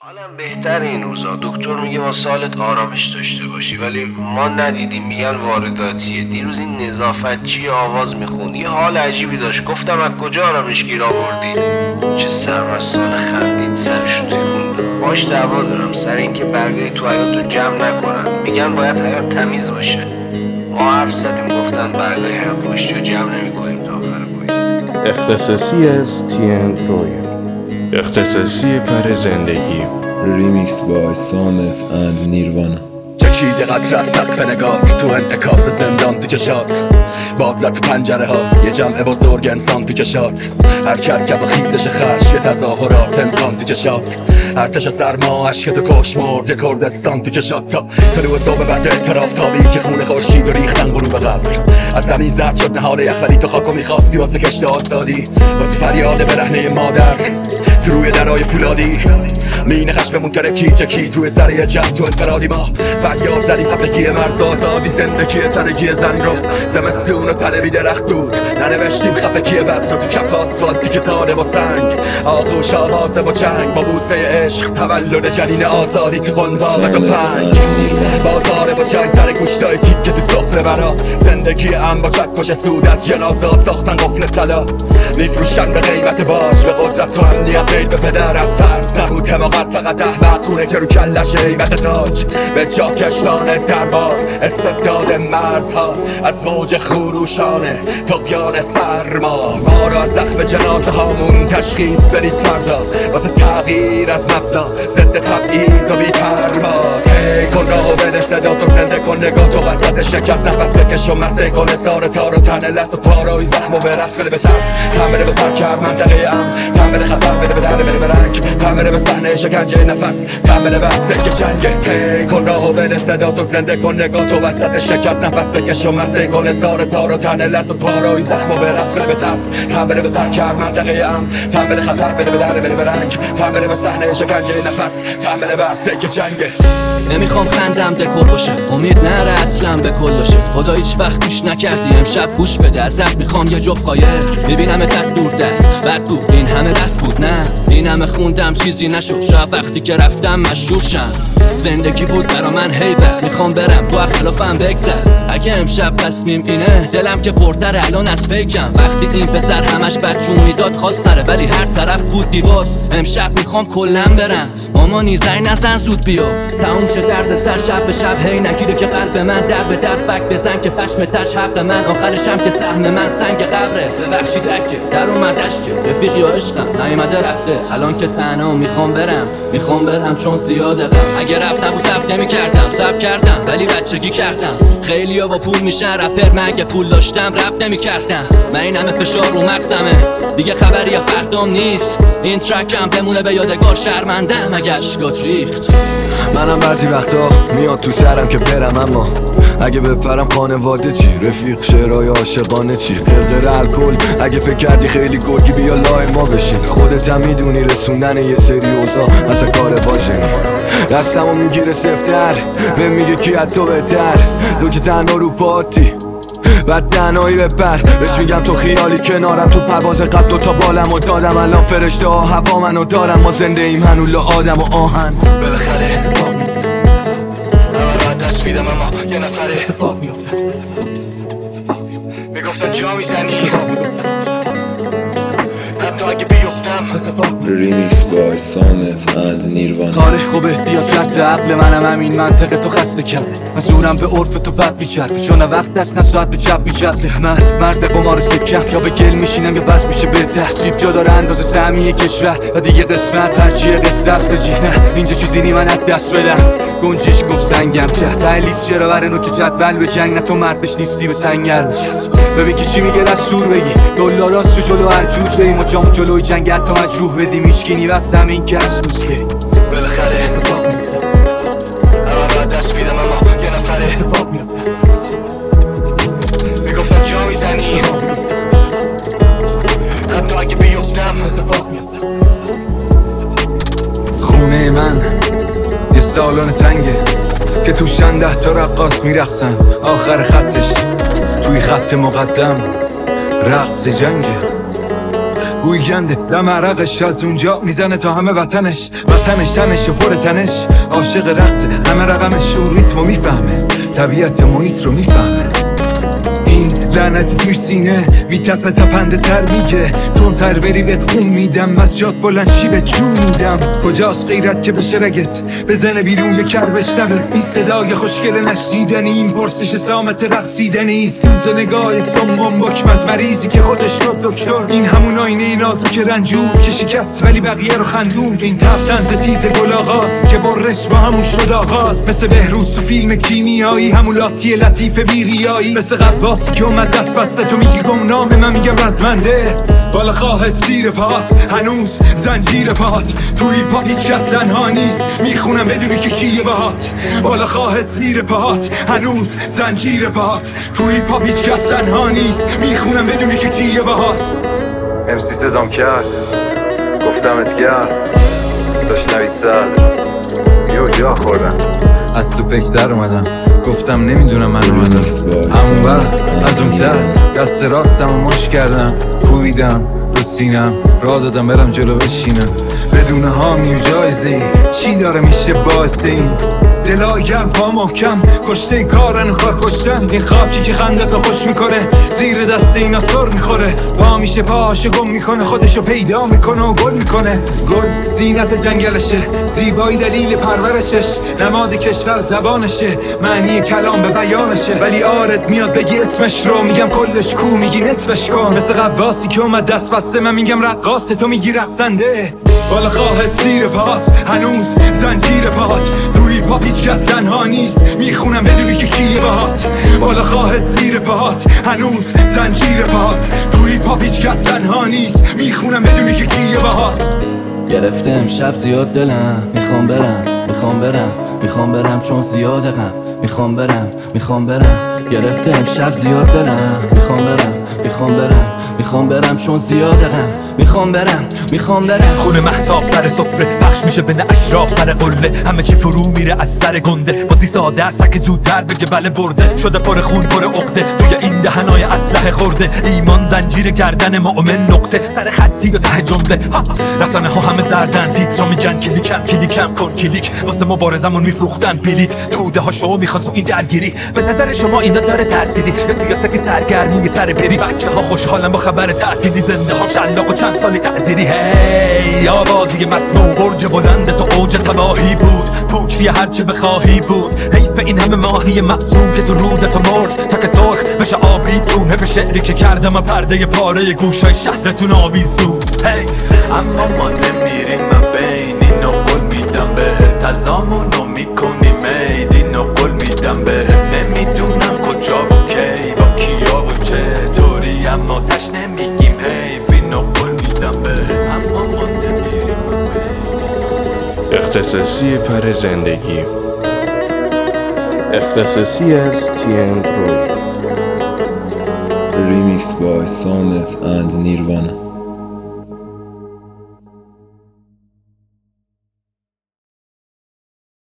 حالم بهتر این روزا. دکتر میگه با سالت آرامش داشته باشی، ولی ما ندیدیم، میگن وارداتیه. دیروز این نظافتچی آواز میخوند، یه حال عجیبی داشت. گفتم از کجا آرامش گیر آوردید؟ چه سرمستانه خندید، سرشو تکون. باش دعوا دارم سر اینکه برگای تو حیاط رو جمع نکنن. میگن باید حیاط تمیز باشه. ما حرف زدیم گفتن برگای حیاط پشت رو جمع نمی‌کنیم تا آخر پاییز. اختصاصی از TN رویال، اختصاصی پر زندگی. ریمیکس بای سامت اند نیروانا. چکیده قطر از سقف نگات، تو انتکاس زندان تو کشات. باد زد تو پنجره ها، یه جمع بزرگ انسان تو کشات. حرکت که با خیزش خرش، یه تظاهرات امکان تو کشات. ارتش سرما، عشق تو کشمرد، یه کردستان تو کشات. تا طلوع صبح بند اعتراف تابی که خون خورشید و ریختن غروب قبر. از زمین زرد شد نهال یخ، ولی تو خاکو میخواستی واسه کشت آزادی. واسه فریاد برهنه مادر تو روی درای فولادی. مین خشممون ترکید روی سر یه جمع تو انفرادی. ما فریاد زدیم خفگی مرز آزادی، زندگی تنگی زن رو. زمستون و تنه بی درخت بود، ننوشتیم خفگی بس رو تو کف آسفالتی که تاده با سنگ. آغوش آوازه با جنگ، با بوسه عشق تولد جنین آزادی تو قنباغ تو پنگ. بازاره با جنگ سر گوشتای تیکه تو سفره برا. زندگی ام با چکش سود از جنازه ساختن قفل طلا. میفروشن به قیمت باش، به قدرت و امنیت قید به پدر. از ترس نبود حماقت، فقط احمق خونه که رو کلش هیبت تاج. به جا کشتان دربار استبداد مرزها، از موج خروشانه طغیان سرما. ما را زخم جنازه هامون تشخیص بدید فردا، واسه تغییر از مبنا ضد تبعیض و بی‌پروا. کن راهو بده صدا تو، زنده کن نگاه تو، وسط شکست نفس بکش و مزه کن حصار تار و تنه لخت و پاروی زخم و برس. بده به ترس تعمله به پرکر منطقه ام، تعمله خطر بده به دره، بده به رنگ، تعمله به صحنه شکنجه نفس، تعمله به سکه جنگه. کن راهو بده صدا تو، زنده کن نگاه تو، وسط شکست نفس بکش و مزه کن حصار تار و تنه لخت و پاروی زخم و برس. بده به ترس تعمله به پرکر منطقه ام، تعمله خطر بده به دره، بده به رنگ، تعمله به صحنه شکنجه نفس، تعمله به سکه جنگه. نمیخوام خندم دکور باشه، امید نره اصلا به کل باشه. خدا هیچ وقت گوش نکردی، امشب گوش بده. ازت میخوام یه جفت خایه، میبینم تک دور دست بد بود، این همه بس بود نه. این همه خوندم چیزی نشد، شاید وقتی که رفتم مشهور شم. زندگی بود برا من هیبت، میخوام برم تو اختلافم بگذر. اگه امشب تصمیم اینه، دلم که پرتر الان از پیکم. وقتی این پسر همش بچون میداد خواست نره، ولی هر طرف بود دیوار. امشب میخوام کلم برم، مامانی زنگ نزن زود بیا. تموم شد درد سر شب به شب، هی نگیره که قلب من در به در. فک بزن که پشم تش حق من، آخرشم که سهم من سنگ قبره. ببخشید اگه در اومد اشکه، رفیقی و عشقم نیومده رفته. الان که تنها میخوام برم چون زیاده غم. اگه رفت نبود سب نمی‌کردم، سب کردم ولی بچگی کردم. خیلیا با پول میشن رپر، من اگه پول داشتم رپ نمی‌کردم. من این همه فشار رو مغزمه، دیگه خبری یا فردام نیست. این ترکم بمونه به یادگار، شرمنده‌ام اگه اشکات ریخت. منم بعضی وقتا میاد تو سرم که برم، اما اگه بپرم خانواده چی؟ رفیق شعرهای عاشقانه چی؟ قرقر الکل اگه فکر کردی خیلی گرگی، بیا لای ما بشین. خودت هم میدونی رسوندن یه سری اوضاع اصلا کار باشه. دستمو میگیره سفتر، به میگه کی از تو بهتر. تو که تنها رو پاتی بعد تنهایی بپر. بهش میگم تو خیالی کنارم، تو پرواز قبل دوتا بالم و دادم. الان فرشته ها هوا منو دارم، ما زنده ایم هنوز آدم و آهن. بالاخره دست میدم اما یه نفره اتفاق میفته. میگفتن جا میزنی حتی اگه بیفتم. ریمیکس بای سامت اند نیروانا. کار خوبه بیا رد عقل منم همین منطقه تو خسته کرد. من زورم به عرف تو بد میچربه، چون وقت دست نه ساعت به چپ میچرده. من مرد با ما رو سکم، یا به گل میشینم یا بس میشه بهتر. جیب جا داره اندازه سهمیه کشور و دیگه قسمت هرچیه قصه است جی. نه اینجا چیزی نی من از دست بدم. گنجش گفت سنگم کرد تایلیس چرا بره نو که جدول به جنگ. نه تو مردش نیستی به سنگر بچسب. ببین که چی میگه دستور بگی، دلاراست رو جلو هر جوج بریم و جام جلوی جنگ حتی مجروح بدیم. هیچکی بس همین که از دوست گریم. بالاخره اتفاق میفته، اما دست میدم اما یه نفره اتفاق میفته. میگفتن جا میزنی حتی اگه بیفتم. اتفاق میفته. خونه من یه سالن تنگه که توشن 10 تا رقاص میرقصن. آخر خطش توی خط مقدم رقص جنگه. گویگنده دم عرقش از اونجا میزنه تا همه وطنش تنش و پر تنش عاشق رقصه همه رقمش و ریتمو میفهمه طبیعت محیط رو میفهمه این لعنتی توی سینه میتپه تپنده تر میگه تندتر بری بهت خون میدم از جات بلند شی به جون میدم کجاست غیرت که بشه رگت بزنه بیرون یه کر بشنوه این صدای خوشگل نشنیدنی این پرسش سامت رقصیدنی سوز نگاه سمم بکم از مریضی که خودش شد دکتر این همون آینه نازک رنجور که شکست ولی بقیه رو خندون این تف طنز تیز گل آغاز که برش با همون شد آغاز مثل بهروز تو فیلم کیمیایی همون لاتی لطیف بیریایی مثل قواسی که اومد دست بسته تو میگی گمنامه من میگم رزمنده بالا خواهد زیر پات هنوز زنجیر پات تو هیپ هاپ هیچ کس تنها نیست میخونم بدونی که کیه باهات بالا خواهد زیر پات هنوز زنجیر پات تو هیپ هاپ هیچ کس تنها نیست میخونم بدونی که کیه باهات امسی صدام کرد گفتمت گرد داشت نوید سر یو جا خوردم از تو فکر در اومدم گفتم نمیدونم من اومدم همون وقت از اون در دست راستم مش کردم کوبیدم رو سینم راه دادم برم جلو بشینم بدون حامی و جایزه چی داره میشه باعث این دلای گرم پا محکم کشته کارن و کار کشتن این خاکی که خندت رو خوش میکنه زیر دست اینا سر میخوره پا میشه پاهاشو گم میکنه خودشو پیدا میکنه و گل میکنه گل زینت جنگلشه زیبایی دلیل پرورشش نماد کشور زبانشه معنی کلام به بیانشه ولی آرد میاد بگی اسمش رو میگم کلش کو میگی نصفش کن مثل قواسی که اومد دست بسته من میگم رقاصه تو میگی رقصنده بالا خواهد زیر پات هنوز زنجیر پات روی پا هیچ کس تنها نیست میخونم بدونی که کیه باهات بالا خواهد زیر پات هنوز زنجیر پات روی پا هیچ کس تنها نیست میخونم بدونی که کیه باهات گرفته امشب زیاد دلم میخوام برم چون زیاد غم میخوام برم گرفته امشب زیاد دلم میخوام برم چون زیاد غم میخوام برم خونه مهتاب سر سفره پخش میشه بین اشراف سر قله همه چی فرو میره از سر گنده بازی ساده است که زودتر بگه بله برده شده پر خون پر عقده توی این دهنای اسلحه خورده ایمان زنجیر گردن مؤمن نقطه سر خطی و ته جمله رسانه ها همه زردن تیترا میگن کلیکم کن کلیک واسه مبارزمون میفروختن بلیت توده ها شما میخوان تو این درگیری به نظر شما اینا داره تأثیری یا سیاستی سرگرمی سر بری بچه ها خوشحالن با خبر تعطیلی زنده ها شلاق و چند سالی تعذیری هی آبادی مسموع برج بلند تو اوج تباهی بود پوچی هرچه بخواهی بود حیف این همه ماهی معصوم که تو رودتو مرد تا که سرخ بشه آبیتون حیف شعری که کردم و پرده پاره گوشای شهرتون آویزون حیف اما ما نمیریم من بین اینو قول میدم بهت تزامونو میکنی مید اینو قول میدم بهت نمیدونم کجا و کی با کیا و چطوری اما تش نمیگیم حیف اینو قول میدم بهت اما ما نمیریم من بین اختصاصی پر زندگی اختصاصی از TN Troy Remix by Sonnet and Nirvana.